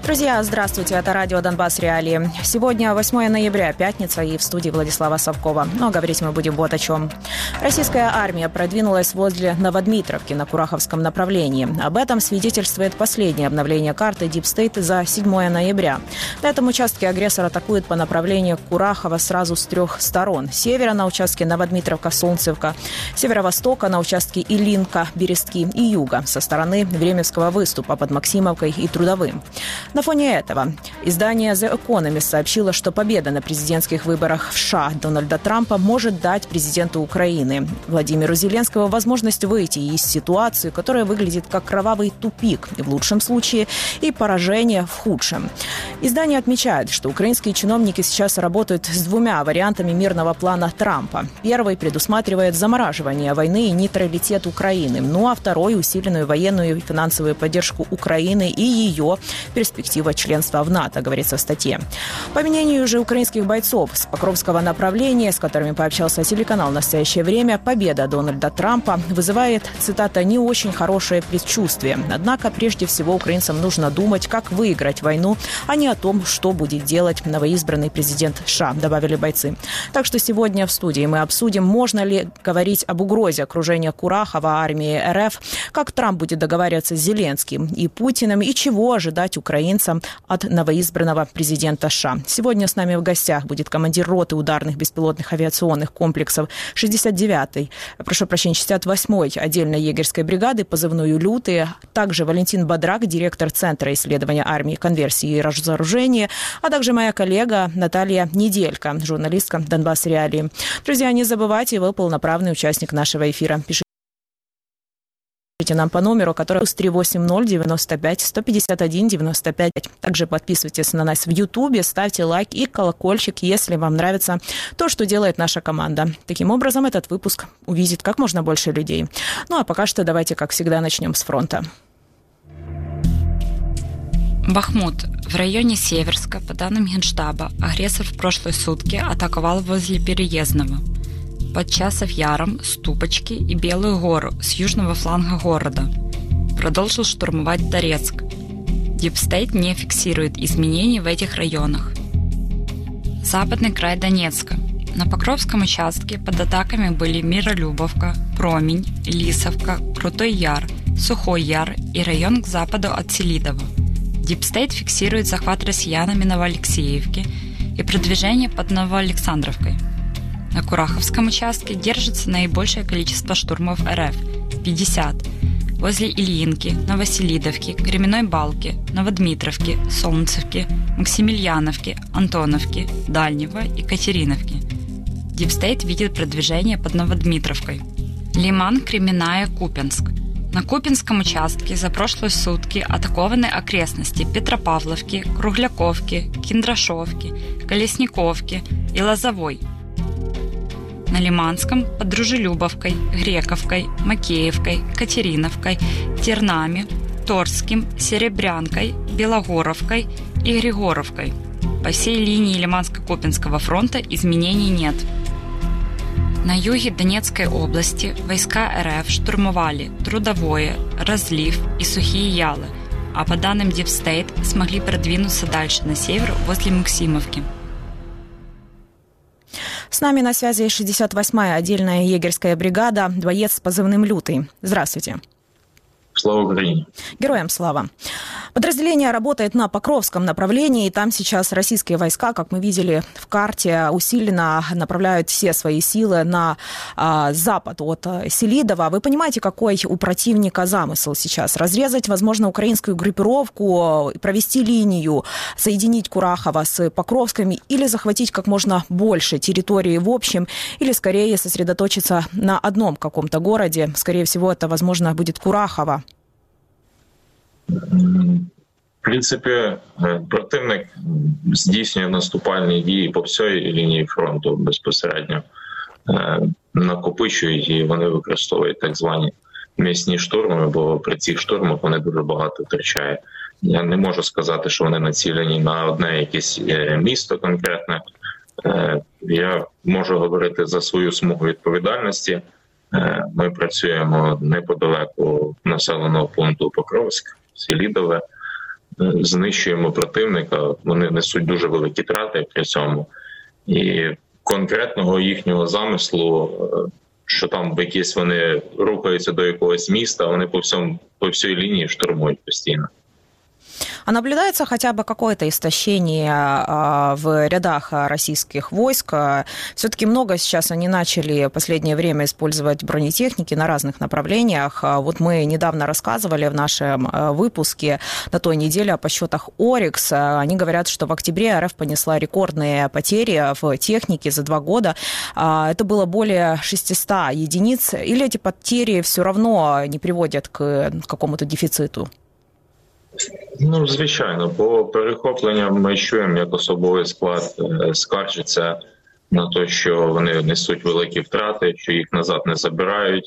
Друзья, здравствуйте, это радио «Донбасс Реалии». Сегодня 8 ноября, пятница, и в студии Владислава Совкова. Но говорить мы будем вот о чем. Российская армия продвинулась возле Новодмитровки на Кураховском направлении. Об этом свидетельствует последнее обновление карты Deep State за 7 ноября. На этом участке агрессор атакует по направлению Курахова сразу с 3 сторон. С севера на участке Новодмитровка-Солнцевка, северо-востока на участке Илинка-Берестки и юга со стороны Времевского выступа под Максимовкой и Трудовым. На фоне этого издание The Economist сообщило, что победа на президентских выборах в США Дональда Трампа может дать президенту Украины Владимиру Зеленскому возможность выйти из ситуации, которая выглядит как кровавый тупик в лучшем случае и поражение в худшем. Издание отмечает, что украинские чиновники сейчас работают с 2 вариантами мирного плана Трампа. Первый предусматривает замораживание войны и нейтралитет Украины, ну а второй – усиленную военную и финансовую поддержку Украины и ее перспектива членства в НАТО, говорится в статье. По мнению же украинских бойцов с Покровского направления, с которыми пообщался телеканал «В настоящее время», победа Дональда Трампа вызывает, цитата, «не очень хорошее предчувствие». Однако, прежде всего, украинцам нужно думать, как выиграть войну, а не о том, что будет делать новоизбранный президент США, добавили бойцы. Так что сегодня в студии мы обсудим, можно ли говорить об угрозе окружения Курахова армии РФ, как Трамп будет договариваться с Зеленским и Путиным, и чего ожидать украинцам от новоизбранного президента США. Сегодня с нами в гостях будет командир роты ударных беспилотных авиационных комплексов 68-й отдельной егерской бригады, позывную «Лютые», также Валентин Бодрак, директор Центра исследования армии, конверсии и разоружения, а также моя коллега Наталья Неделька, журналистка «Донбасс Реалии». Друзья, не забывайте, вы полноправный участник нашего эфира. Пишите нам по номеру, который +380 95 151 95. Также подписывайтесь на нас в Ютубе, ставьте лайк и колокольчик, если вам нравится то, что делает наша команда. Таким образом, этот выпуск увидит как можно больше людей. Ну а пока что давайте, как всегда, начнем с фронта. Бахмут. В районе Северска, по данным Генштаба, агрессор в прошлые сутки атаковал возле Переездного, под Часов Яром, Ступочки и Белую гору с южного фланга города. Продолжил штурмовать Торецк. Deep State не фиксирует изменений в этих районах. Западный край Донецка. На Покровском участке под атаками были Миролюбовка, Промень, Лисовка, Крутой Яр, Сухой Яр и район к западу от Селидова. Deep State фиксирует захват россиянами Новоалексеевки и продвижение под Новоалександровкой. На Кураховском участке держится наибольшее количество штурмов РФ – 50. Возле Ильинки, Новоселидовки, Кременной Балки, Новодмитровки, Солнцевки, Максимильяновки, Антоновки, Дальнего и Катериновки. Deep State видит продвижение под Новодмитровкой. Лиман, Кременная, Купянск. На Купинском участке за прошлые сутки атакованы окрестности Петропавловки, Кругляковки, Киндрашовки, Колесниковки и Лозовой. На Лиманском под Дружелюбовкой, Грековкой, Макеевкой, Катериновкой, Тернами, Торским, Серебрянкой, Белогоровкой и Григоровкой. По всей линии Лиманско-Купинского фронта изменений нет. На юге Донецкой области войска РФ штурмовали Трудовое, Разлив и Сухие Ялы, а по данным Deep State смогли продвинуться дальше на север возле Максимовки. С нами на связи 68-я отдельная егерская бригада, боец с позывным «Лютый». Здравствуйте. Слава Украине. Героям слава. Подразделение работает на Покровском направлении, и там сейчас российские войска, как мы видели в карте, усиленно направляют все свои силы на запад от Селидова. Вы понимаете, какой у противника замысел сейчас? Разрезать, возможно, украинскую группировку, провести линию, соединить Курахова с Покровском или захватить как можно больше территории в общем, или скорее сосредоточиться на одном каком-то городе. Скорее всего, это, возможно, будет Курахово. В принципі, противник здійснює наступальні дії по всій лінії фронту безпосередньо, накопичують і вони використовують так звані м'ясні штурми, бо при цих штурмах вони дуже багато втрачають. Я не можу сказати, що вони націлені на одне якесь місто конкретне. Я можу говорити за свою смугу відповідальності. Ми працюємо неподалеку населеного пункту Покровськ, Селідове. знищуємо противника, вони несуть дуже великі трати при цьому. І конкретного їхнього замислу, що там якісь вони рухаються до якогось міста, вони по всій лінії штурмують постійно. А наблюдается хотя бы какое-то истощение в рядах российских войск? Все-таки много сейчас они начали в последнее время использовать бронетехники на разных направлениях. Вот мы недавно рассказывали в нашем выпуске на той неделе о подсчетах «Орикс». Они говорят, что в октябре РФ понесла рекордные потери в технике за 2 года. Это было более 600 единиц. Или эти потери все равно не приводят к какому-то дефициту? Ну, звичайно, по перехопленням ми чуємо, як особовий склад скаржиться на те, що вони несуть великі втрати, що їх назад не забирають.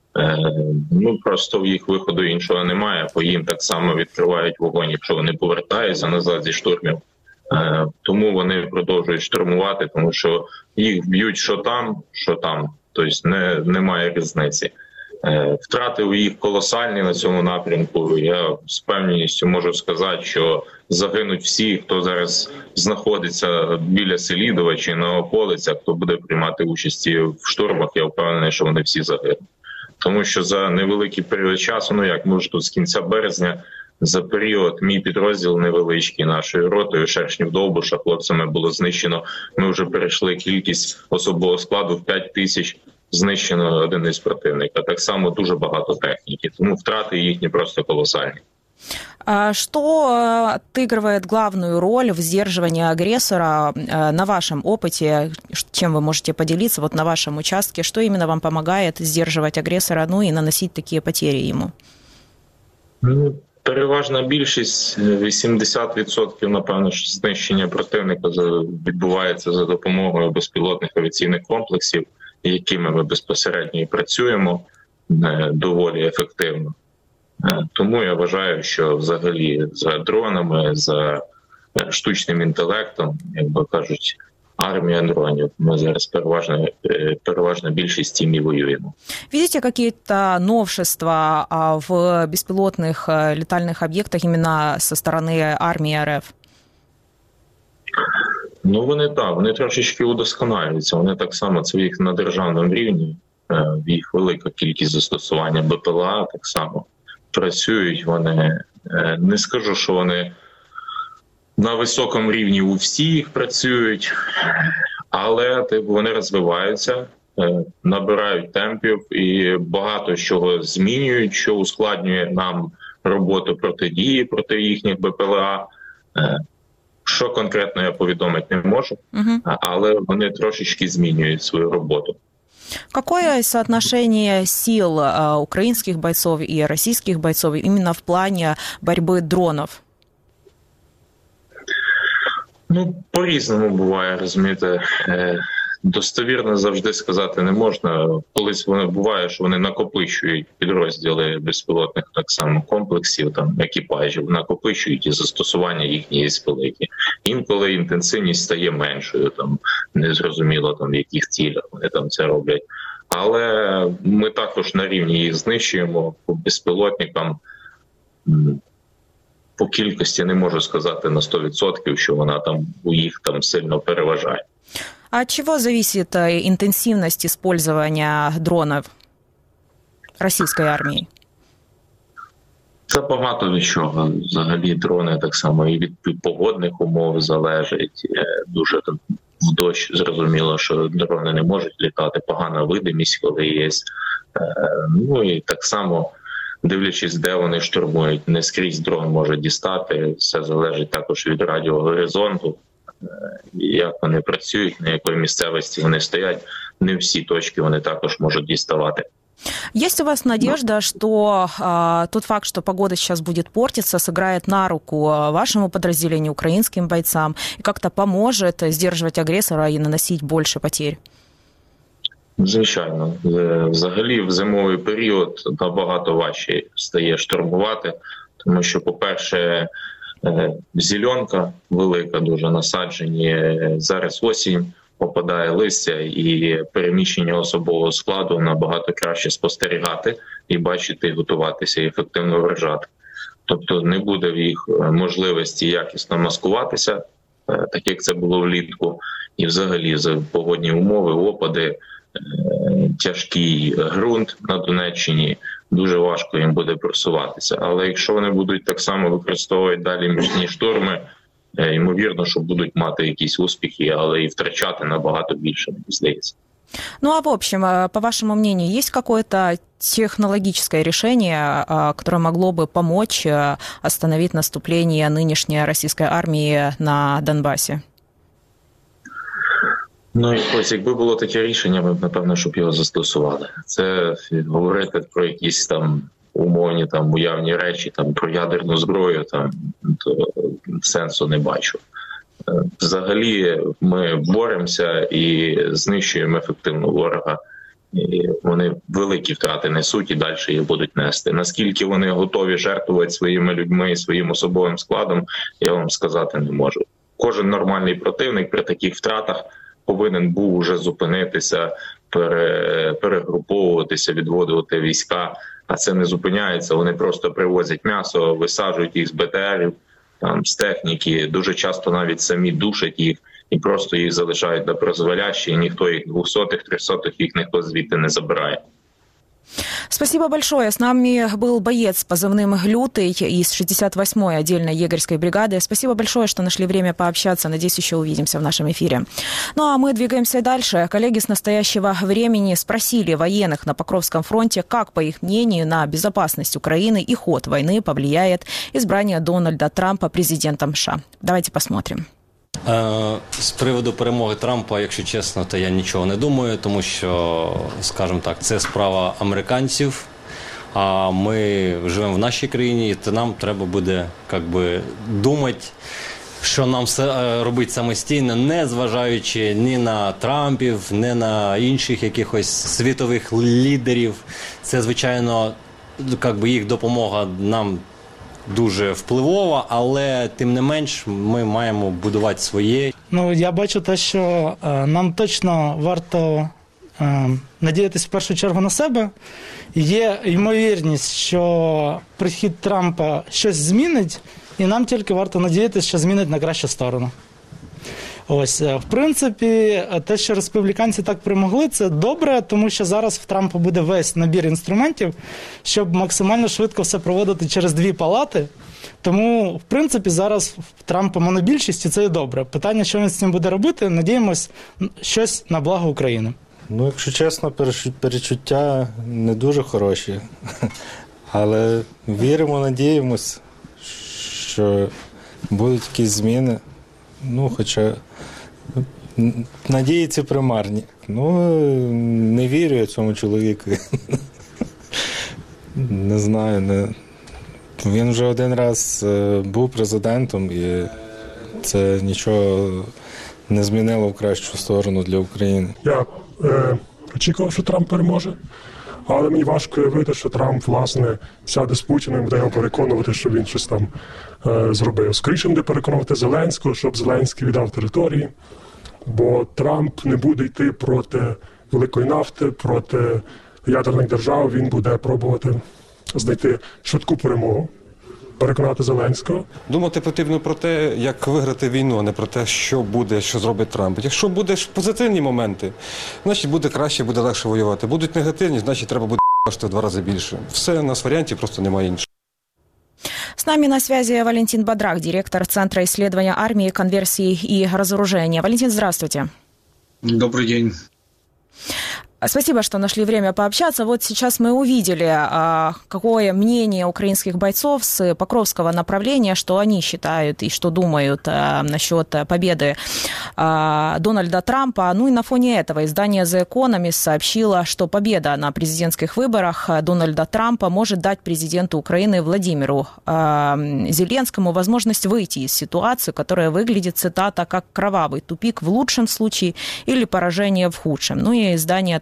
Ну, просто в їх виходу іншого немає, бо їм так само відкривають вогонь, якщо вони повертаються назад зі штурмів. Тому вони продовжують штурмувати, тому що їх б'ють що там, тобто немає різниці. Втрати у їх колосальні на цьому напрямку. Я з певністю можу сказати, що загинуть всі, хто зараз знаходиться біля Селідова чи на околицях, хто буде приймати участь в штурмах. Я впевнений, що вони всі загинуть. Тому що за невеликий період часу, може тут з кінця березня, за період мій підрозділ невеличкий нашою ротою Шершнів-Довбуша хлопцями було знищено. Ми вже перейшли кількість особового складу в 5000. Знищено одиниць противника. Так само дуже багато техніки. Тому втрати їхні просто колоссальні. Что отыгрывает главную роль в сдерживании агрессора на вашем опыте? Чем вы можете поделиться на вашем участке? Что именно вам помогает сдерживать агрессора, и наносить такие потери ему? Переважна більшість, 80%, напевно, знищення противника відбувається за допомогою безпілотних авіаційних комплексів, якими ми безпосередньо і працюємо доволі ефективно. Тому я вважаю, що взагалі за дронами, за штучним інтелектом, як би кажуть, армія дронів, ми зараз переважна більшість тим і воюємо. Видите какие-то новшества в беспилотных летальных объектах именно со стороны армии РФ? Вони трошечки удосконалюються. Вони так само, це їх на державному рівні, їх велика кількість застосування БПЛА так само працюють. Вони, не скажу, що вони на високому рівні у всіх працюють, але вони розвиваються, набирають темпів і багато чого змінюють, що ускладнює нам роботу протидії проти їхніх БПЛА. Що конкретно я повідомити не можу, але вони трошечки змінюють свою роботу. Какое соотношение сил украинских бойцов и российских бойцов именно в плане борьбы дронов? По-різному буває, розумієте. Достовірно завжди сказати не можна. Колись буває, що вони накопичують підрозділи безпілотних так само комплексів, екіпажів, накопичують і застосування їхньої великі. Інколи інтенсивність стає меншою, незрозуміло в яких цілях вони це роблять. Але ми також на рівні їх знищуємо по безпілотникам. По кількості не можу сказати на 100%, що вона у їх сильно переважає. А от чего зависит интенсивность использования дронов российской армии? Це багато від чого. Взагалі дрони так само і від погодних умов залежать. Дуже в дощ зрозуміло, що дрони не можуть літати, погана видимість, коли є. І так само, дивлячись, де вони штурмують, не скрізь дрон може дістати. Все залежить також від радіогоризонту. Як вони працюють, на якій місцевості вони стоять, не всі точки вони також можуть діставати. Есть у вас надежда, что тот факт, что погода сейчас будет портиться, сыграет на руку вашему подразделению, украинским бойцам, и как-то поможет сдерживать агрессора и наносить больше потерь? Звичайно. Взагалі в зимовий період набагато важче стає штурмувати, тому що, по-перше, зеленка велика, дуже насаджені. Зараз осінь, попадає листя, і переміщення особового складу набагато краще спостерігати і бачити, і готуватися, і ефективно вражати. Тобто не буде в їх можливості якісно маскуватися, так як це було влітку. І взагалі за погодні умови, опади, тяжкий ґрунт на Донеччині, дуже важко їм буде просуватися. Але якщо вони будуть так само використовувати далі міцні шторми, ймовірно, що будуть мати якісь успіхи, але і втрачати набагато більше, мені здається. Ну а в общем, по вашему мнению, есть какое-то технологическое решение, которое могло бы помочь остановить наступление нынешней российской армии на Донбасі? Ну, якби було таке рішення, ми б, напевно, щоб його застосували. Це говорити про якісь там умовні, там, уявні речі, там, про ядерну зброю, там, то сенсу не бачу. Взагалі ми боремося і знищуємо ефективно ворога. І вони великі втрати несуть і далі їх будуть нести. Наскільки вони готові жертвувати своїми людьми і своїм особовим складом, я вам сказати не можу. Кожен нормальний противник при таких втратах повинен був уже зупинитися, перегруповуватися, відводити війська, а це не зупиняється. Вони просто привозять м'ясо, висаджують їх з БТРів, там, з техніки, дуже часто навіть самі душать їх і просто їх залишають на призволяще, і ніхто їх 200-х, 300-х, їх ніхто звідти не забирає. Спасибо большое. С нами был боец с позывным «Лютый» из 68-й отдельной егерской бригады. Спасибо большое, что нашли время пообщаться. Надеюсь, еще увидимся в нашем эфире. Ну а мы двигаемся дальше. Коллеги с настоящего времени спросили военных на Покровском фронте, как, по их мнению, на безопасность Украины и ход войны повлияет избрание Дональда Трампа президентом США. Давайте посмотрим. З приводу перемоги Трампа, якщо чесно, то я нічого не думаю, тому що, скажімо так, це справа американців, а ми живемо в нашій країні, і нам треба буде думати, що нам робити самостійно, не зважаючи ні на Трампів, ні на інших якихось світових лідерів. Це, звичайно, їх допомога нам дуже впливова, але тим не менш ми маємо будувати своє. Ну, я бачу те, що нам точно варто надіятися в першу чергу на себе. Є ймовірність, що прихід Трампа щось змінить, і нам тільки варто надіятися, що змінить на кращу сторону. Ось, в принципі, те, що республіканці так перемогли, це добре, тому що зараз в Трампа буде весь набір інструментів, щоб максимально швидко все проводити через дві палати. Тому, в принципі, зараз в Трампа монобільшість, і це і добре. Питання, що він з цим буде робити, надіємось, щось на благо України. Ну, якщо чесно, перечуття не дуже хороші. Але віримо, надіємось, що будуть якісь зміни. Ну, хоча надії ці примарні. Ну, не вірю я цьому чоловіку. Не знаю. Він вже один раз був президентом, і це нічого не змінило в кращу сторону для України. Я очікував, що Трамп переможе, але мені важко уявити, що Трамп, власне, сяде з Путіним і буде його переконувати, що він щось там зробив. Скоріше буде переконувати Зеленського, щоб Зеленський віддав території, бо Трамп не буде йти проти великої нафти, проти ядерних держав, він буде пробувати знайти швидку перемогу, переконати Зеленського. Думати потрібно про те, як виграти війну, а не про те, що буде, що зробить Трамп. Якщо будуть позитивні моменти, значить буде краще, буде легше воювати. Будуть негативні, значить треба буде в 2 рази більше. Все, у нас варіантів просто немає іншого. С нами на связи Валентин Бадрак, директор Центра исследования армии, конверсии и разоружения. Валентин, здравствуйте. Добрый день. Спасибо, что нашли время пообщаться. Вот сейчас мы увидели, какое мнение украинских бойцов с Покровского направления, что они считают и что думают насчет победы Дональда Трампа. Ну и на фоне этого издание The Economist сообщило, что победа на президентских выборах Дональда Трампа может дать президенту Украины Владимиру Зеленскому возможность выйти из ситуации, которая выглядит, цитата, как кровавый тупик в лучшем случае или поражение в худшем. Ну и издание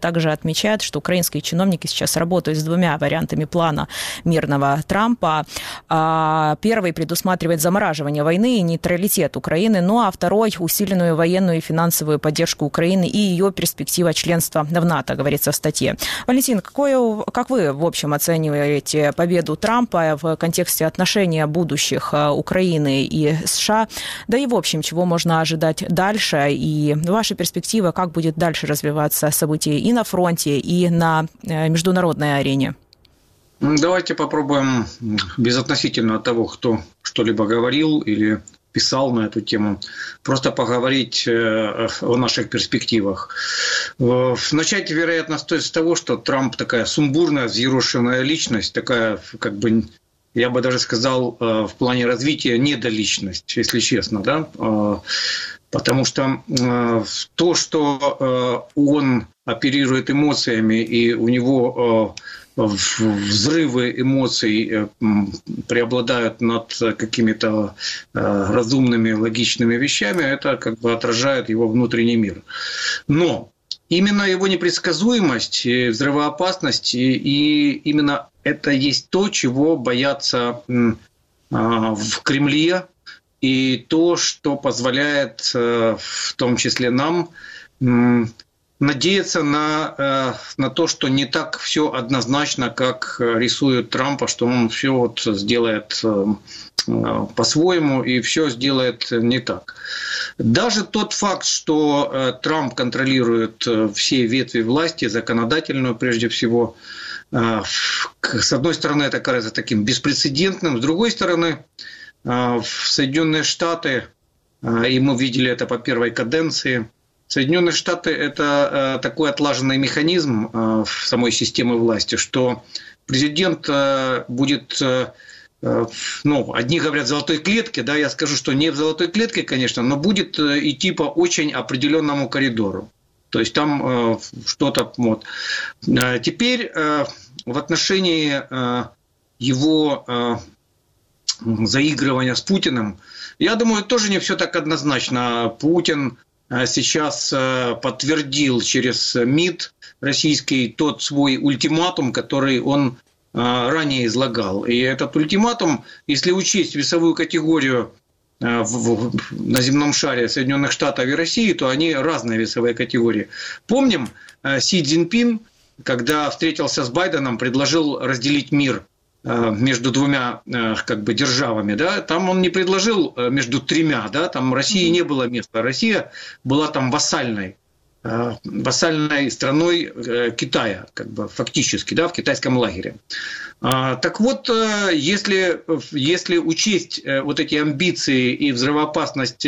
также отмечает, что украинские чиновники сейчас работают с двумя вариантами плана мирного Трампа. Первый предусматривает замораживание войны и нейтралитет Украины, ну а второй – усиленную военную и финансовую поддержку Украины и ее перспектива членства в НАТО, говорится в статье. Валентин, как вы, в общем, оцениваете победу Трампа в контексте отношения будущих Украины и США, да и, в общем, чего можно ожидать дальше, и ваша перспектива, как будет дальше развиваться события и на фронте, и на международной арене? Давайте попробуем безотносительно от того, кто что-либо говорил или писал на эту тему, просто поговорить о наших перспективах. Начать, вероятно, стоит с того, что Трамп такая сумбурная, взъерошенная личность, такая, как бы, я бы даже сказал, в плане развития недоличность, если честно, да, потому что то, что он оперирует эмоциями, и у него взрывы эмоций преобладают над какими-то разумными, логичными вещами, это как бы отражает его внутренний мир. Но именно его непредсказуемость, взрывоопасность, и именно это есть то, чего боятся в Кремле, и то, что позволяет в том числе нам надеяться на то, что не так все однозначно, как рисует Трампа, что он все вот сделает по-своему и все сделает не так. Даже тот факт, что Трамп контролирует все ветви власти, законодательную прежде всего, с одной стороны, это кажется таким беспрецедентным, с другой стороны, Соединенные Штаты, и мы видели это по первой каденции, Соединенные Штаты – это такой отлаженный механизм в самой системе власти, что президент будет, одни говорят, в золотой клетке, да, я скажу, что не в золотой клетке, конечно, но будет идти по очень определенному коридору. То есть там что-то… Вот. Теперь в отношении его заигрывания с Путиным, я думаю, тоже не все так однозначно. Путин сейчас подтвердил через МИД российский тот свой ультиматум, который он ранее излагал. И этот ультиматум, если учесть весовую категорию на земном шаре Соединенных Штатов и России, то они разные весовые категории. Помним, Си Цзиньпин, когда встретился с Байденом, предложил разделить мир между двумя как бы державами, да, там он не предложил между тремя, да, там России не было места, Россия была там вассальной страной Китая, как бы фактически, да, в китайском лагере. Так вот, если учесть вот эти амбиции и взрывоопасность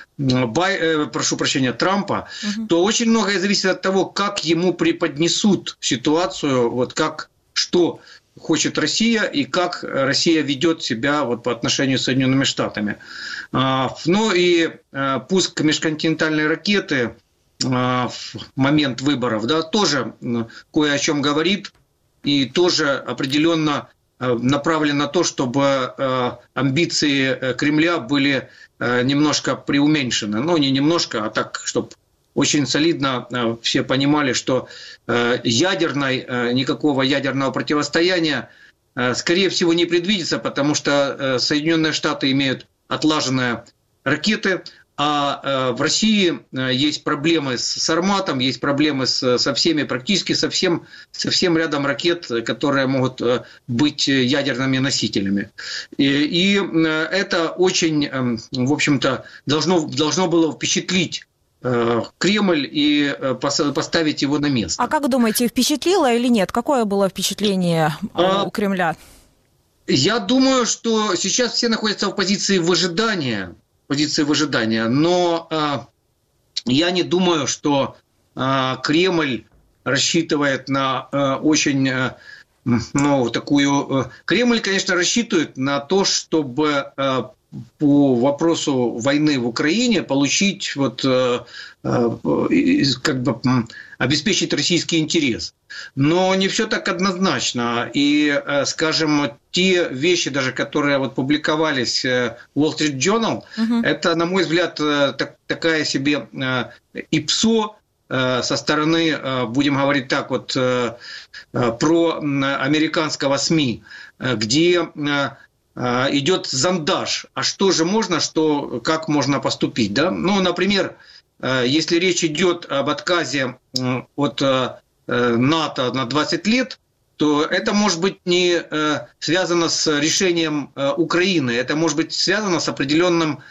Трампа, то очень многое зависит от того, как ему преподнесут ситуацию, вот как, что хочет Россия и как Россия ведет себя вот по отношению с Соединенными Штатами. Ну и пуск межконтинентальной ракеты в момент выборов, да, тоже кое о чем говорит и тоже определенно направлен на то, чтобы амбиции Кремля были немножко преуменьшены. Ну, не немножко, а так, чтобы очень солидно все понимали, что никакого ядерного противостояния, скорее всего, не предвидится, потому что Соединенные Штаты имеют отлаженные ракеты, а в России есть проблемы с Сарматом, есть проблемы со всеми, практически со всем рядом ракет, которые могут быть ядерными носителями. И это очень, в общем-то, должно было впечатлить Кремль и поставить его на место. А как думаете, впечатлило или нет? Какое было впечатление у Кремля? Я думаю, что сейчас все находятся в позиции выжидания, но я не думаю, что Кремль рассчитывает на очень такую… Кремль, конечно, рассчитывает на то, чтобы по вопросу войны в Украине получить обеспечить российский интерес. Но не все так однозначно. И, скажем, те вещи, даже которые публиковались в Wall Street Journal, это, на мой взгляд, такая себе ИПСО со стороны, будем говорить так, вот про американского СМИ, где идет зондаж. А что же можно, как можно поступить? Да? Ну, например, если речь идет об отказе от НАТО на 20 лет, то это может быть не связано с решением Украины, это может быть связано с определенными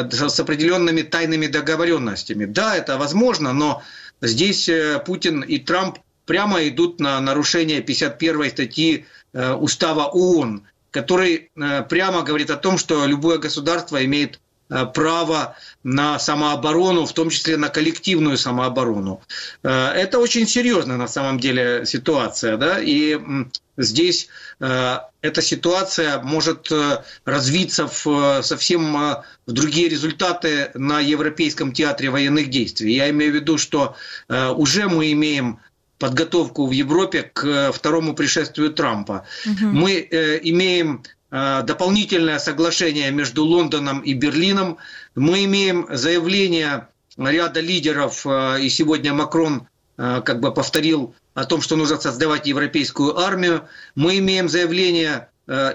тайными договоренностями. Да, это возможно, но здесь Путин и Трамп прямо идут на нарушение 51-й статьи Устава ООН, который прямо говорит о том, что любое государство имеет право на самооборону, в том числе на коллективную самооборону. Это очень серьезная на самом деле ситуация, да, и здесь эта ситуация может развиться совсем в другие результаты на Европейском театре военных действий. Я имею в виду, что уже мы имеем подготовку в Европе к второму пришествию Трампа. Мы имеем дополнительное соглашение между Лондоном и Берлином. Мы имеем заявление ряда лидеров, и сегодня Макрон как бы повторил о том, что нужно создавать европейскую армию. Мы имеем заявление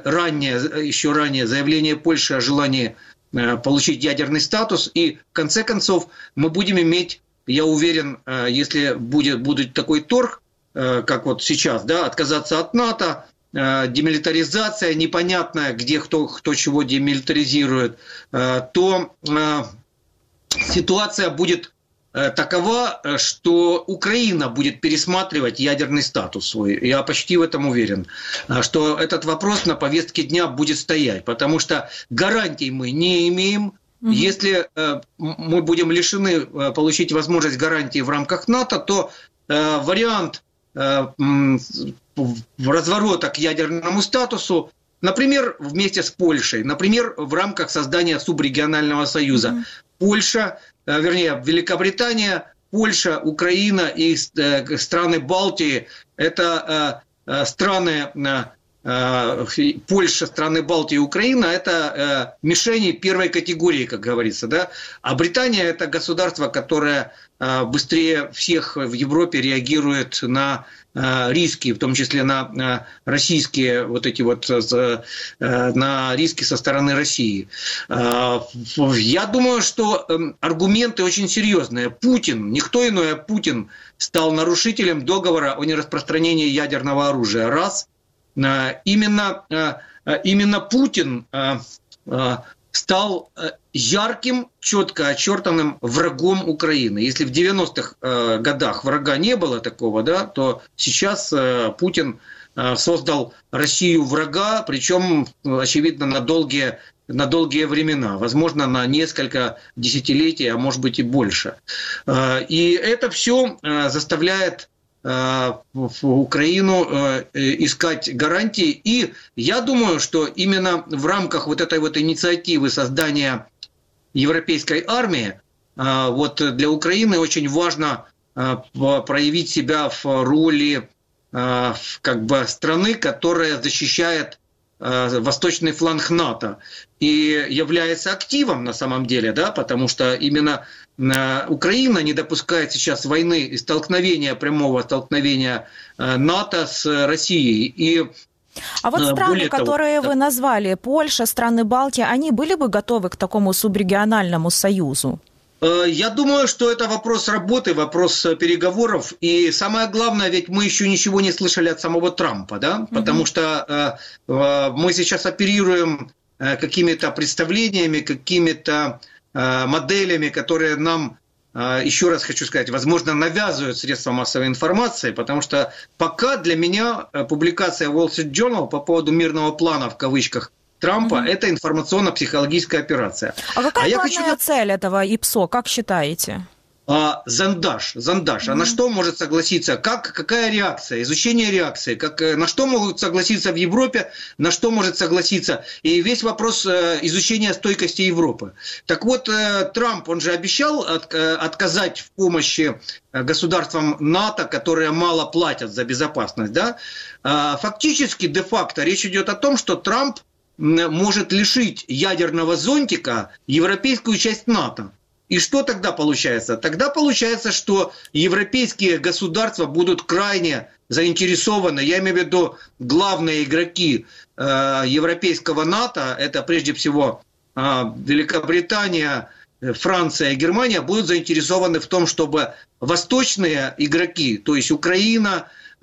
еще ранее заявление Польши о желании получить ядерный статус. И в конце концов мы будем иметь, я уверен, если будет такой торг, как вот сейчас, да, отказаться от НАТО, демилитаризация, непонятная, где кто чего демилитаризирует, то ситуация будет такова, что Украина будет пересматривать ядерный статус свой. Я почти в этом уверен, что этот вопрос на повестке дня будет стоять, потому что гарантий мы не имеем. Если мы будем лишены получить возможность гарантии в рамках НАТО, то вариант разворота к ядерному статусу, например, вместе с Польшей, например, в рамках создания субрегионального союза. Польша, вернее, Великобритания, Польша, Украина и страны Балтии – это страны, Польша, страны Балтии и Украина – это мишени первой категории, как говорится. Да? А Британия – это государство, которое быстрее всех в Европе реагирует на риски, в том числе на российские вот эти вот, на риски со стороны России. Я думаю, что аргументы очень серьезные. Путин, никто иной, а Путин стал нарушителем договора о нераспространении ядерного оружия. Раз. Именно Путин стал ярким, четко очертанным врагом Украины. Если в 90-х годах врага не было такого, да, то сейчас Путин создал Россию врага, причем, очевидно, на долгие времена, возможно, на несколько десятилетий, а может быть и больше. И это все заставляет Украину искать гарантии. И я думаю, что именно в рамках вот этой вот инициативы создания европейской армии вот для Украины очень важно проявить себя в роли как бы страны, которая защищает восточный фланг НАТО и является активом на самом деле, да, потому что именно Украина не допускает сейчас войны и прямого столкновения НАТО с Россией. А вот страны, которые вы назвали, Польша, страны Балтии, они были бы готовы к такому субрегиональному союзу? Я думаю, что это вопрос работы, вопрос переговоров. И самое главное, ведь мы еще ничего не слышали от самого Трампа, да? Потому что мы сейчас оперируем какими-то представлениями, какими-то моделями, которые нам, еще раз хочу сказать, возможно, навязывают средства массовой информации, потому что пока для меня публикация Wall Street Journal по поводу мирного плана, в кавычках, Трампа – это информационно-психологическая операция. А какая главная цель этого ИПСО, как считаете? Зондаж. А на что может согласиться? Какая реакция? Изучение реакции. На что могут согласиться в Европе, на что может согласиться? И весь вопрос изучения стойкости Европы. Так вот, Трамп, он же обещал отказать в помощи государствам НАТО, которые мало платят за безопасность. Да? Фактически, де-факто, речь идет о том, что Трамп может лишить ядерного зонтика европейскую часть НАТО. И что тогда получается? Тогда получается, что европейские государства будут крайне заинтересованы, я имею в виду главные игроки европейского НАТО, это прежде всего Великобритания, Франция и Германия, будут заинтересованы в том, чтобы восточные игроки, то есть Украина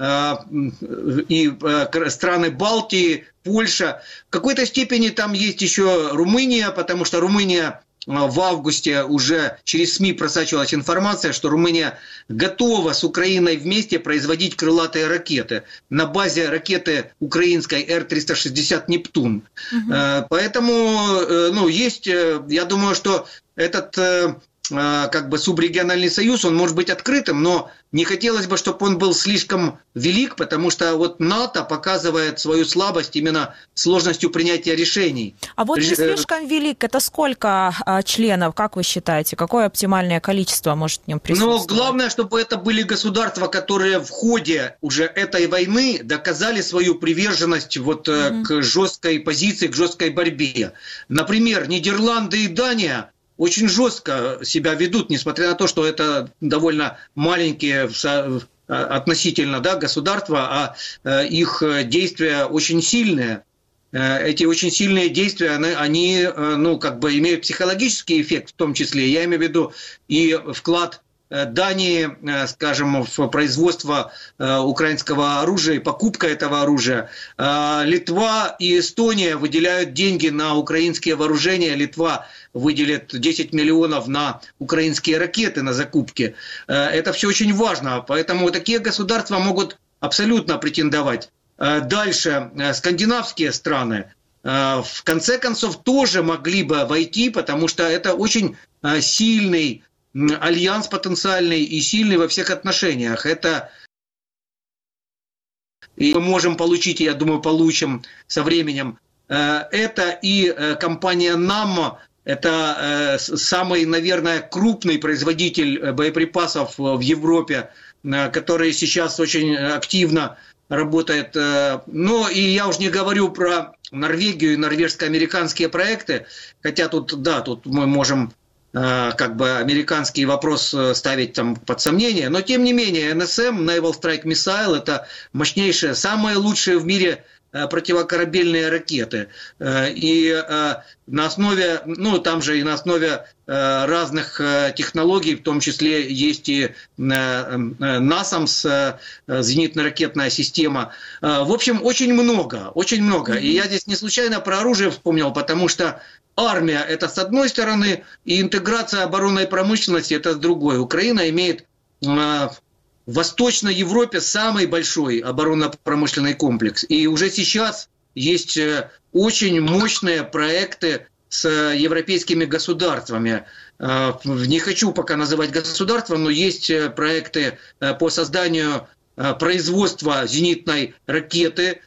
и страны Балтии, Польша, в какой-то степени там есть еще Румыния, потому что Румыния в августе уже через СМИ просачивалась информация, что Румыния готова с Украиной вместе производить крылатые ракеты на базе ракеты украинской Р-360 «Нептун». Поэтому, есть, я думаю, что этот субрегиональный союз, он может быть открытым, но не хотелось бы, чтобы он был слишком велик, потому что вот НАТО показывает свою слабость именно сложностью принятия решений. А вот не слишком велик, это сколько членов, как вы считаете? Какое оптимальное количество может в нем присутствовать? Но главное, чтобы это были государства, которые в ходе уже этой войны доказали свою приверженность к жесткой позиции, к жесткой борьбе. Например, Нидерланды и Дания очень жестко себя ведут, несмотря на то, что это довольно маленькие относительно государства, а их действия очень сильные. Эти очень сильные действия, они имеют психологический эффект в том числе. Я имею в виду и вклад Дании, скажем, в производство украинского оружия и покупка этого оружия. Литва и Эстония выделяют деньги на украинские вооружения. Литва выделит 10 миллионов на украинские ракеты, на закупки. Это все очень важно, поэтому такие государства могут абсолютно претендовать. Дальше, скандинавские страны, в конце концов, тоже могли бы войти, потому что это очень сильный альянс потенциальный и сильный во всех отношениях. Это и мы можем получить, и я думаю, получим со временем. Это и компания «Наммо», это самый, наверное, крупный производитель боеприпасов в Европе, который сейчас очень активно работает. Ну, и я уже не говорю про Норвегию и норвежско-американские проекты, хотя тут мы можем американский вопрос ставить там под сомнение, но тем не менее НСМ, Naval Strike Missile, это мощнейшие, самые лучшие в мире противокорабельные ракеты. И на основе, там же и на основе разных технологий, в том числе есть и NASAMS, зенитно-ракетная система. В общем, очень много. И я здесь не случайно про оружие вспомнил, потому что армия – это с одной стороны, и интеграция оборонной промышленности – это с другой. Украина имеет в Восточной Европе самый большой оборонно-промышленный комплекс. И уже сейчас есть очень мощные проекты с европейскими государствами. Не хочу пока называть государством, но есть проекты по созданию производства зенитной ракеты,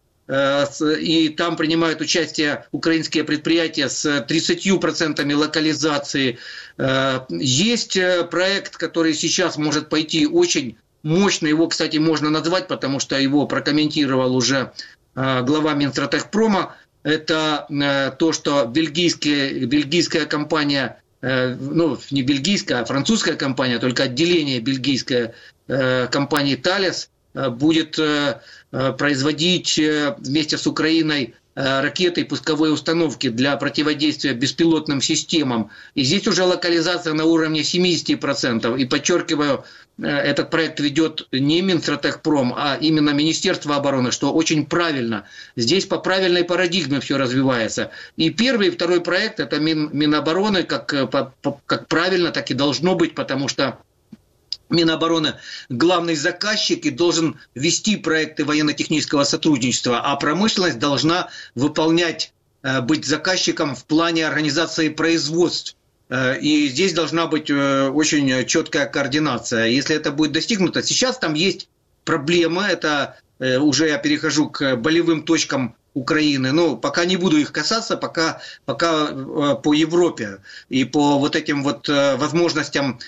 и там принимают участие украинские предприятия с 30% локализации. Есть проект, который сейчас может пойти очень мощно, его, кстати, можно назвать, потому что его прокомментировал уже глава Минстратегпрома. Это то, что бельгийская компания, не бельгийская, а французская компания, только отделение бельгийской компании Thales будет производить вместе с Украиной ракеты и пусковые установки для противодействия беспилотным системам. И здесь уже локализация на уровне 70%. И подчеркиваю, этот проект ведет не Минстратегпром, а именно Министерство обороны, что очень правильно. Здесь по правильной парадигме все развивается. И первый и второй проект – это Минобороны, как правильно, так и должно быть, потому что Минобороны главный заказчик и должен вести проекты военно-технического сотрудничества, а промышленность должна выполнять, быть заказчиком в плане организации производств. И здесь должна быть очень четкая координация. Если это будет достигнуто, сейчас там есть проблемы, это уже я перехожу к болевым точкам Украины, ну, пока не буду их касаться, пока по Европе и по вот этим вот возможностям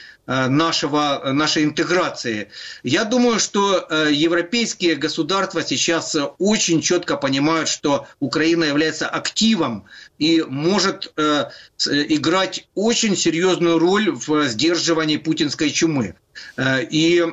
нашей интеграции. Я думаю, что европейские государства сейчас очень четко понимают, что Украина является активом и может играть очень серьезную роль в сдерживании путинской чумы. И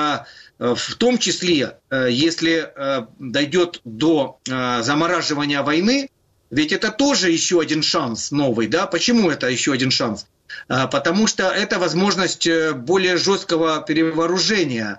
в том числе, если дойдет до замораживания войны, ведь это тоже еще один шанс новый, да? Почему это еще один шанс? Потому что это возможность более жесткого перевооружения.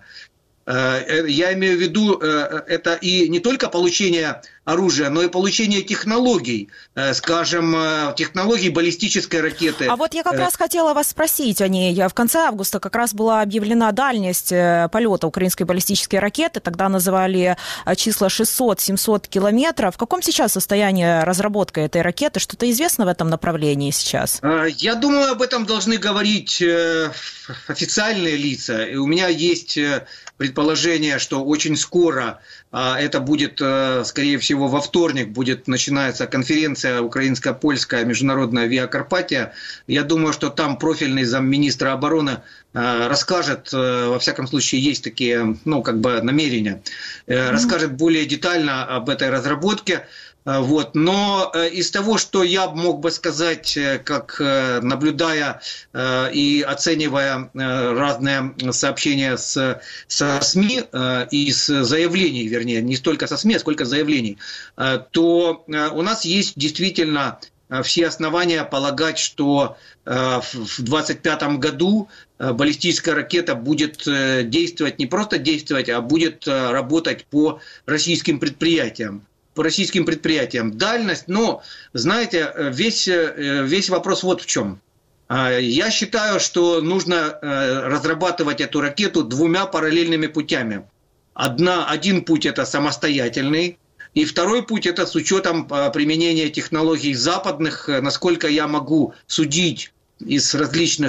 Я имею в виду, это и не только получение оружия, но и получение технологий, скажем, технологий баллистической ракеты. А вот я как раз хотела вас спросить о ней. В конце августа как раз была объявлена дальность полета украинской баллистической ракеты. Тогда называли числа 600-700 километров. В каком сейчас состоянии разработка этой ракеты? Что-то известно в этом направлении сейчас? Я думаю, об этом должны говорить официальные лица. И у меня есть предположение, что очень скоро, это будет, скорее всего, во вторник, будет начинаться конференция украинско-польская международная Via Carpathia. Я думаю, что там профильный замминистра обороны расскажет, во всяком случае, есть такие, ну, как бы намерения, расскажет более детально об этой разработке. Вот. Но из того, что я мог бы сказать, как наблюдая и оценивая разные сообщения со СМИ и с заявлений, вернее, не столько со СМИ, сколько заявлений, то у нас есть действительно все основания полагать, что в 2025 году баллистическая ракета будет действовать, не просто действовать, а будет работать по российским предприятиям. Дальность, но, знаете, весь вопрос вот в чем. Я считаю, что нужно разрабатывать эту ракету двумя параллельными путями. Один путь – это самостоятельный, и второй путь – это с учетом применения технологий западных, насколько я могу судить из различной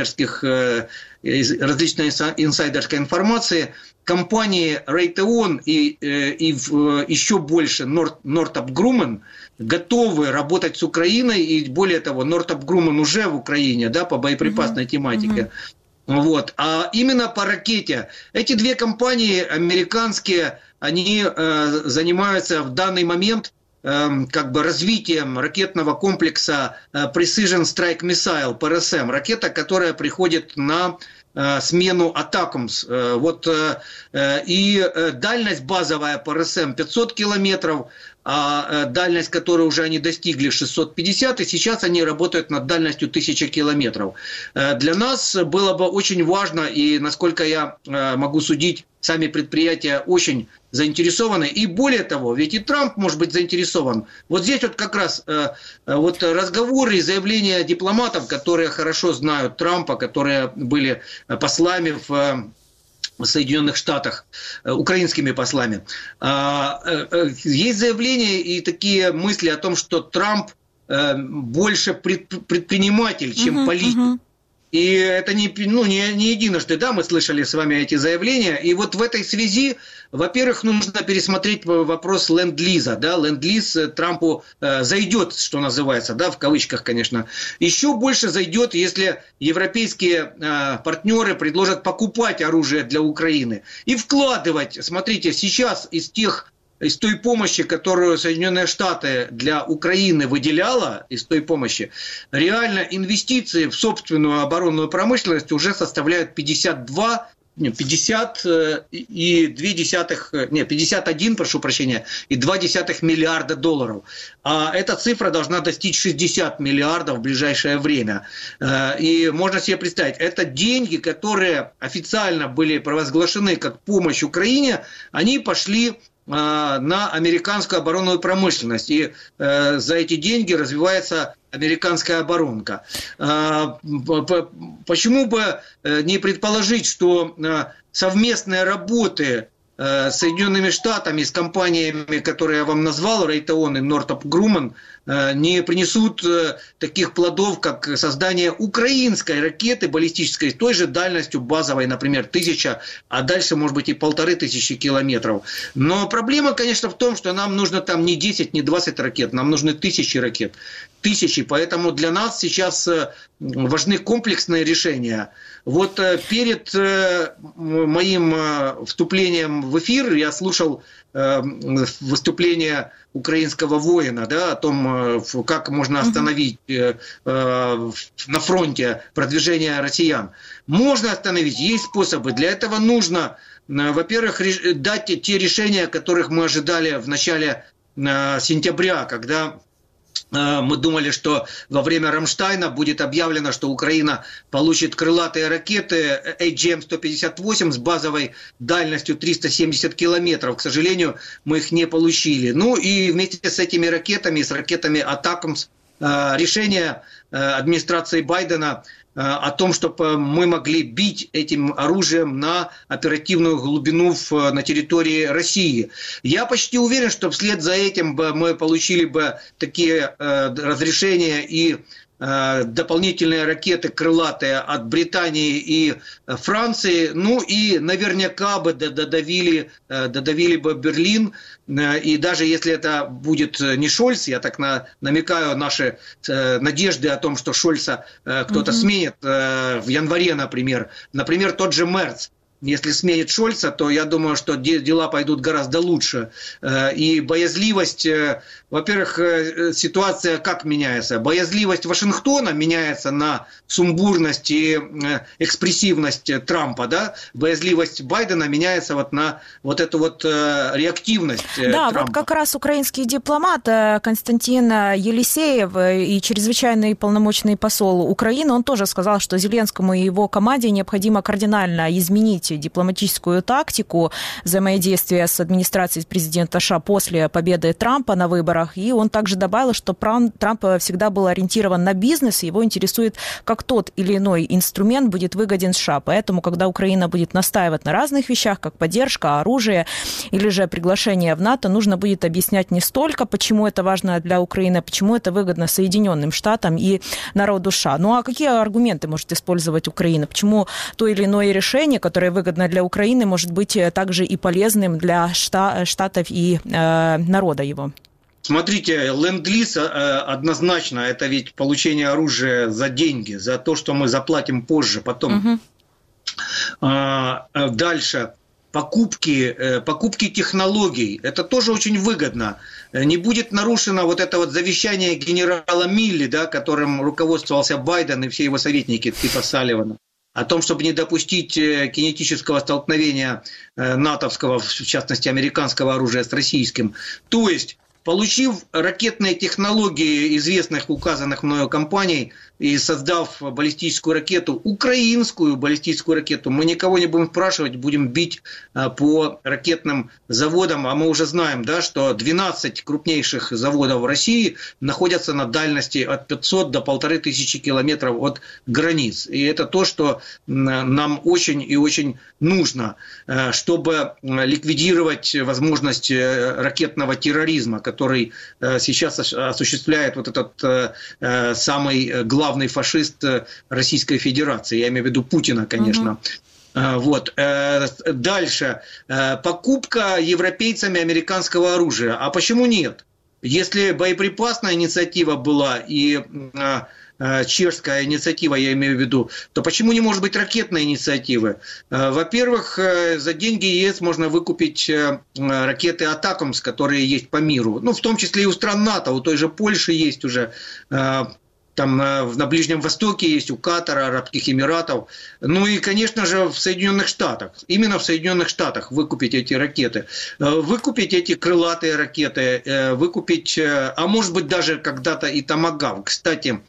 инсайдерской информации, компании Raytheon и еще больше Northrop Grumman готовы работать с Украиной, и более того, Northrop Grumman уже в Украине, да, по боеприпасной тематике. Вот. А именно по ракете. Эти две компании американские, они занимаются в данный момент как бы развитием ракетного комплекса Precision Strike Missile, ПРСМ, ракета, которая приходит на смену Атакамс. Вот, и дальность базовая ПРСМ 500 километров, а дальность, которую уже они достигли, 650, и сейчас они работают над дальностью 1000 километров. Для нас было бы очень важно, и насколько я могу судить, сами предприятия очень заинтересованы. И более того, ведь и Трамп может быть заинтересован. Вот здесь вот как раз вот разговоры и заявления дипломатов, которые хорошо знают Трампа, которые были послами в Соединенных Штатах, украинскими послами. Есть заявления и такие мысли о том, что Трамп больше предприниматель, чем политик. И это не единожды, да, мы слышали с вами эти заявления. И вот в этой связи, во-первых, нужно пересмотреть вопрос ленд-лиза. Да? Ленд-лиз Трампу зайдет, что называется, да, в кавычках, конечно. Еще больше зайдет, если европейские партнеры предложат покупать оружие для Украины и вкладывать. Смотрите, сейчас из той помощи, которую Соединенные Штаты для Украины выделяла, из той помощи, реально инвестиции в собственную оборонную промышленность уже составляют 51,2 миллиарда долларов. А эта цифра должна достичь 60 миллиардов в ближайшее время. И можно себе представить, это деньги, которые официально были провозглашены как помощь Украине, они пошли на американскую оборонную промышленность. И за эти деньги развивается американская оборонка. Почему бы не предположить, что совместные работы Соединенными Штатами, с компаниями, которые я вам назвал, Raytheon и Northrop Grumman, не принесут таких плодов, как создание украинской ракеты баллистической с той же дальностью базовой, например, 1000, а дальше, может быть, и 1500 километров. Но проблема, конечно, в том, что нам нужно там не 10, не 20 ракет, нам нужны 1000 ракет. 1000, поэтому для нас сейчас важны комплексные решения. Вот перед моим вступлением в эфир я слушал выступление украинского воина, да, о том, как можно остановить на фронте продвижение россиян. Можно остановить, есть способы. Для этого нужно, во-первых, дать те решения, которых мы ожидали в начале сентября, когда мы думали, что во время Рамштайна будет объявлено, что Украина получит крылатые ракеты AGM-158 с базовой дальностью 370 километров. К сожалению, мы их не получили. Ну и вместе с этими ракетами, с ракетами Атакамс, решение администрации Байдена о том, чтобы мы могли бить этим оружием на оперативную глубину на территории России. Я почти уверен, что вслед за этим мы получили бы такие разрешения и дополнительные ракеты крылатые от Британии и Франции, ну и наверняка бы додавили бы Берлин, и даже если это будет не Шольц, я так намекаю наши надежды о том, что Шольца кто-то сменит в январе, например, тот же Мерц. Если сменит Шольца, то я думаю, что дела пойдут гораздо лучше. И боязливость, во-первых, ситуация как меняется? Боязливость Вашингтона меняется на сумбурность и экспрессивность Трампа, да? Боязливость Байдена меняется вот на вот эту вот реактивность Да, Трампа. Вот как раз украинский дипломат Константин Елисеев и чрезвычайный полномочный посол Украины, он тоже сказал, что Зеленскому и его команде необходимо кардинально изменить дипломатическую тактику взаимодействия с администрацией президента США после победы Трампа на выборах. И он также добавил, что Трамп всегда был ориентирован на бизнес, и его интересует, как тот или иной инструмент будет выгоден США. Поэтому, когда Украина будет настаивать на разных вещах, как поддержка, оружие или же приглашение в НАТО, нужно будет объяснять не столько, почему это важно для Украины, а почему это выгодно Соединенным Штатам и народу США. Ну а какие аргументы может использовать Украина? Почему то или иное решение, которое выгодно для Украины, может быть также и полезным для Штатов и народа его? Смотрите, ленд-лиз однозначно это ведь получение оружия за деньги, за то, что мы заплатим позже, потом. Дальше. Покупки технологий. Это тоже очень выгодно. Не будет нарушено вот это вот завещание генерала Милли, да, которым руководствовался Байден и все его советники типа Салливана, о том, чтобы не допустить кинетического столкновения натовского, в частности американского оружия с российским. То есть, получив ракетные технологии известных указанных мною компаний и создав баллистическую ракету, украинскую баллистическую ракету, мы никого не будем спрашивать, будем бить по ракетным заводам. А мы уже знаем, да, что 12 крупнейших заводов в России находятся на дальности от 500 до 1500 километров от границ. И это то, что нам очень и очень нужно, чтобы ликвидировать возможность ракетного терроризма, который сейчас осуществляет вот этот самый главный фашист Российской Федерации. Я имею в виду Путина, конечно. Вот. Дальше. Покупка европейцами американского оружия. А почему нет? Если боеприпасная инициатива была и чешская инициатива, я имею в виду, то почему не может быть ракетной инициативы? Во-первых, за деньги ЕС можно выкупить ракеты Атакамс, которые есть по миру. Ну, в том числе и у стран НАТО, у той же Польши есть уже. Там на Ближнем Востоке есть, у Катара, Арабских Эмиратов. Ну и, конечно же, в Соединенных Штатах. Именно в Соединенных Штатах выкупить эти ракеты. Выкупить эти крылатые ракеты. Выкупить, а может быть даже когда-то и томагавк. Кстати,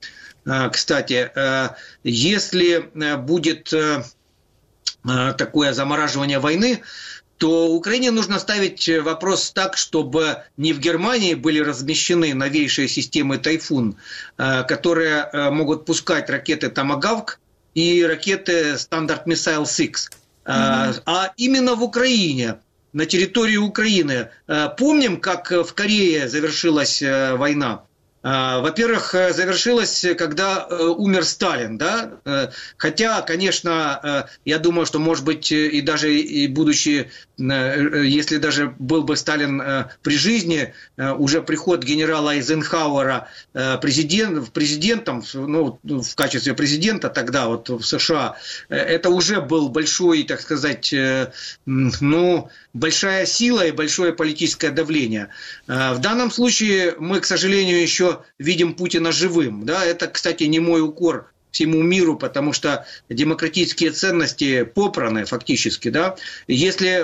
если будет такое замораживание войны, то Украине нужно ставить вопрос так, чтобы не в Германии были размещены новейшие системы «Тайфун», которые могут пускать ракеты «Томагавк» и ракеты «Standard Missile 6», а именно в Украине на территории Украины. Помним, как в Корее завершилась война? Во-первых, завершилось, когда умер Сталин, да? Хотя, конечно, я думаю, что, может быть, и даже и будучи, если даже был бы Сталин при жизни, уже приход генерала Эйзенхауэра президентом, ну, в качестве президента тогда вот в США, это уже был большой, так сказать, ну, большая сила и большое политическое давление. В данном случае мы, к сожалению, еще видим Путина живым. Да? Это, кстати, не мой укор всему миру, потому что демократические ценности попраны фактически. Да? Если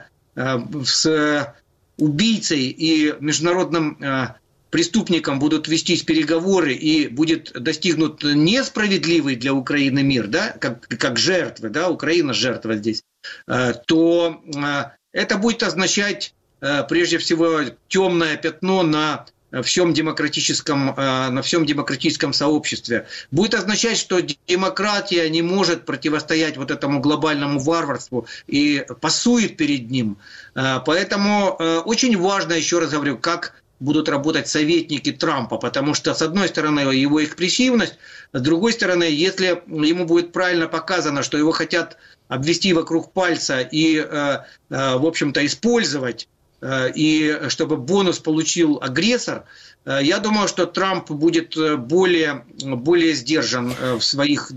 с убийцей и международным преступникам будут вестись переговоры и будет достигнут несправедливый для Украины мир, да? как жертвы, да? Украина жертва здесь, то это будет означать прежде всего темное пятно на всем демократическом сообществе. Будет означать, что демократия не может противостоять вот этому глобальному варварству и пасует перед ним. Поэтому очень важно, еще раз говорю, как будут работать советники Трампа, потому что, с одной стороны, его экспрессивность, с другой стороны, если ему будет правильно показано, что его хотят обвести вокруг пальца и, в общем-то, использовать, и чтобы бонус получил агрессор, я думаю, что Трамп будет более сдержан в своих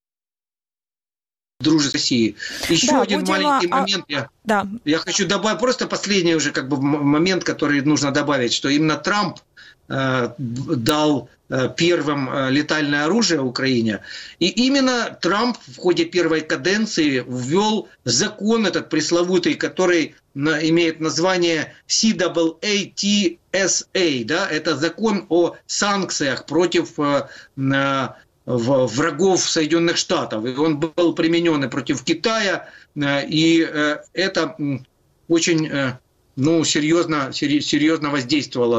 дружбе с Россией. Еще один маленький момент. Я хочу добавить, просто последний уже как бы момент, который нужно добавить, что именно Трамп дал первым летальное оружие Украине. И именно Трамп в ходе первой каденции ввел закон этот пресловутый, который имеет название CAATSA. Да? Это закон о санкциях против врагов Соединенных Штатов. И он был применен и против Китая. И это очень серьезно воздействовало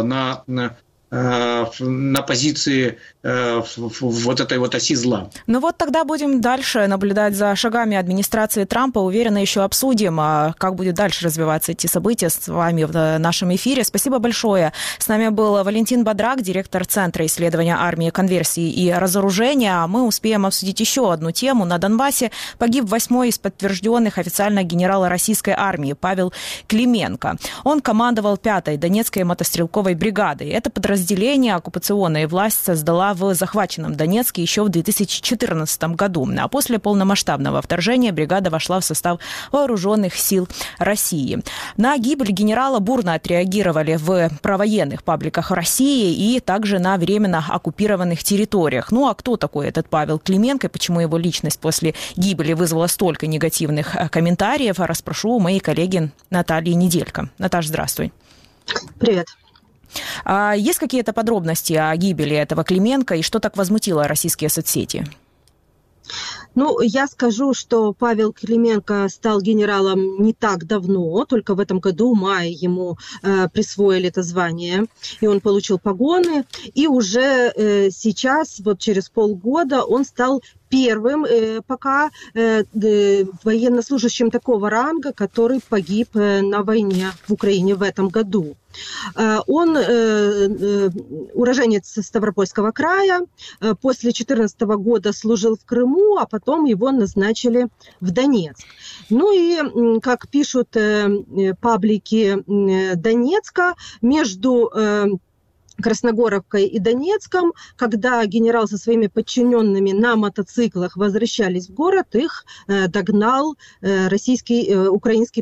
на позиции вот этой вот оси зла. Ну вот тогда будем дальше наблюдать за шагами администрации Трампа. Уверенно еще обсудим, как будет дальше развиваться эти события с вами в нашем эфире. Спасибо большое. С нами был Валентин Бадрак, директор Центра исследования армии, конверсии и разоружения. Мы успеем обсудить еще одну тему. На Донбассе погиб 8-й из подтвержденных официально генерала российской армии Павел Клименко. Он командовал 5-й Донецкой мотострелковой бригадой. Это подразделение оккупационная власть создала в захваченном Донецке еще в 2014 году. А после полномасштабного вторжения бригада вошла в состав вооруженных сил России. На гибель генерала бурно отреагировали в провоенных пабликах России и также на временно оккупированных территориях. Ну а кто такой этот Павел Клименко и почему его личность после гибели вызвала столько негативных комментариев, расспрошу у моей коллеги Натальи Неделько. Наташа, здравствуй. Привет. Есть какие-то подробности о гибели этого Клименко и что так возмутило российские соцсети? Ну, я скажу, что Павел Клименко стал генералом не так давно, только в этом году, в мае, ему присвоили это звание, и он получил погоны, и уже сейчас, вот через полгода, он стал первым пока военнослужащим такого ранга, который погиб на войне в Украине в этом году. Он уроженец Ставропольского края, после 2014 года служил в Крыму, а потом его назначили в Донецк. Ну и, как пишут паблики Донецка, между Красногоровкой и Донецком, когда генерал со своими подчиненными на мотоциклах возвращались в город, их догнал украинский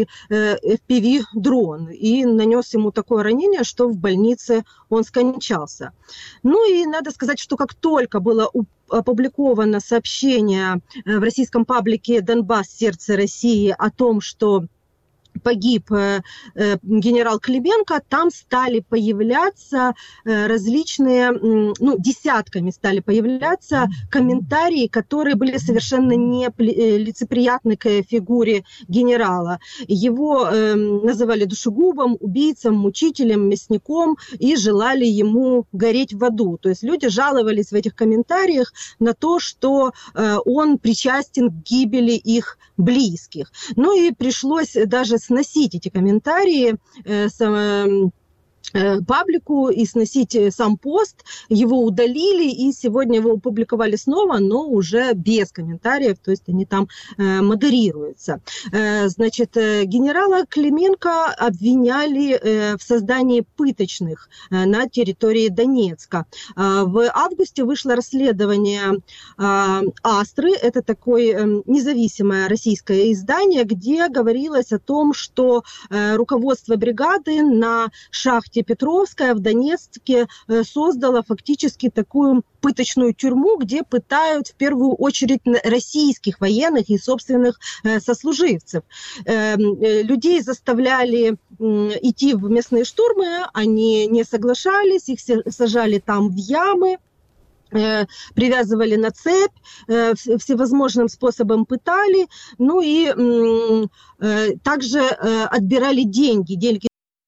FPV-дрон и нанес ему такое ранение, что в больнице он скончался. Ну и надо сказать, что как только было опубликовано сообщение в российском паблике «Донбасс. Сердце России» о том, что погиб генерал Клименко, там стали появляться различные, десятками стали появляться комментарии, которые были совершенно не лицеприятны к фигуре генерала. Его называли душегубом, убийцем, мучителем, мясником и желали ему гореть в аду. То есть люди жаловались в этих комментариях на то, что он причастен к гибели их близких. Ну и пришлось даже сносить эти комментарии паблику и сносить сам пост. Его удалили, и сегодня его опубликовали снова, но уже без комментариев, то есть они там модерируются. Значит, генерала Клименко обвиняли в создании пыточных на территории Донецка. В августе вышло расследование «Астры», это такое независимое российское издание, где говорилось о том, что руководство бригады на шахте Петровская в Донецке создала фактически такую пыточную тюрьму, где пытают в первую очередь российских военных и собственных сослуживцев. Людей заставляли идти в местные штурмы, они не соглашались, их сажали там в ямы, привязывали на цепь, всевозможным способом пытали, ну и также отбирали деньги